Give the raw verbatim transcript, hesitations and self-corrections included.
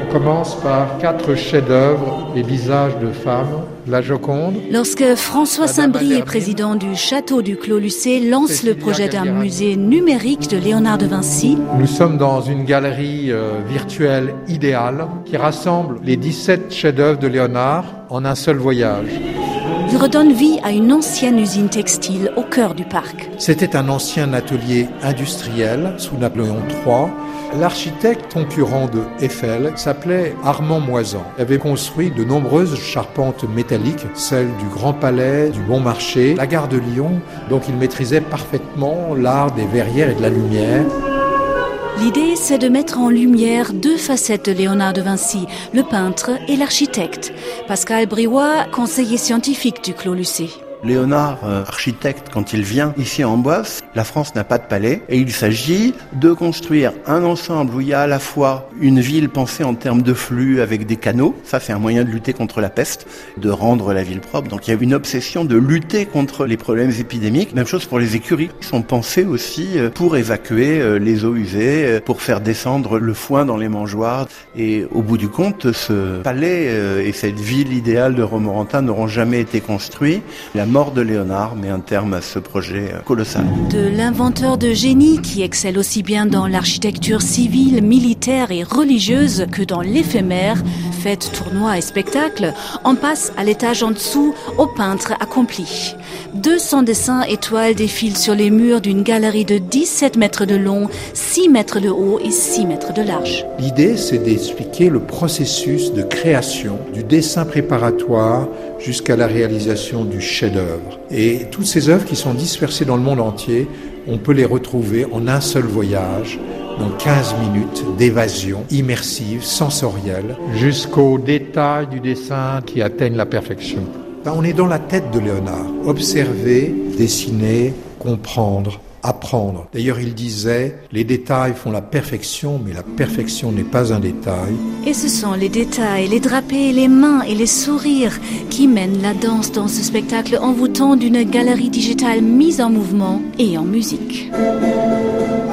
commence par quatre chefs-d'œuvre, les visages de femmes, la Joconde. Lorsque François Saint-Brie, président du château du Clos Lucé, lance le projet d'un musée numérique de Léonard de Vinci. Nous sommes dans une galerie euh, virtuelle idéale qui rassemble les dix-sept chefs-d'œuvre de Léonard en un seul voyage. Il redonne vie à une ancienne usine textile au cœur du parc. C'était un ancien atelier industriel sous Napoléon trois. L'architecte concurrent de Eiffel s'appelait Armand Moisan. Il avait construit de nombreuses charpentes métalliques, celles du Grand Palais, du Bon Marché, la gare de Lyon, donc il maîtrisait parfaitement l'art des verrières et de la lumière. L'idée, c'est de mettre en lumière deux facettes de Léonard de Vinci, le peintre et l'architecte. Pascal Briouat, conseiller scientifique du Clos Lucé. Léonard, euh, architecte, quand il vient ici en Boisse, la France n'a pas de palais et il s'agit de construire un ensemble où il y a à la fois une ville pensée en termes de flux avec des canaux, ça c'est un moyen de lutter contre la peste, de rendre la ville propre, donc il y a une obsession de lutter contre les problèmes épidémiques. Même chose pour les écuries, qui sont pensées aussi pour évacuer les eaux usées, pour faire descendre le foin dans les mangeoires. Et au bout du compte, ce palais et cette ville idéale de Romorantin n'auront jamais été construits. La mort de Léonard met un terme à ce projet colossal. De l'inventeur de génie qui excelle aussi bien dans l'architecture civile, militaire et religieuse que dans l'éphémère, fêtes, tournois et spectacles, on passe à l'étage en dessous au peintre accompli. deux cents dessins étoiles défilent sur les murs d'une galerie de dix-sept mètres de long, six mètres de haut et six mètres de large. L'idée, c'est d'expliquer le processus de création, du dessin préparatoire jusqu'à la réalisation du chef-d'œuvre. Et toutes ces œuvres qui sont dispersées dans le monde entier, on peut les retrouver en un seul voyage, dans quinze minutes d'évasion immersive, sensorielle, jusqu'au détail du dessin qui atteigne la perfection. On est dans la tête de Léonard. Observer, dessiner, comprendre, apprendre. D'ailleurs, il disait, les détails font la perfection, mais la perfection n'est pas un détail. Et ce sont les détails, les drapés, les mains et les sourires qui mènent la danse dans ce spectacle envoûtant d'une galerie digitale mise en mouvement et en musique.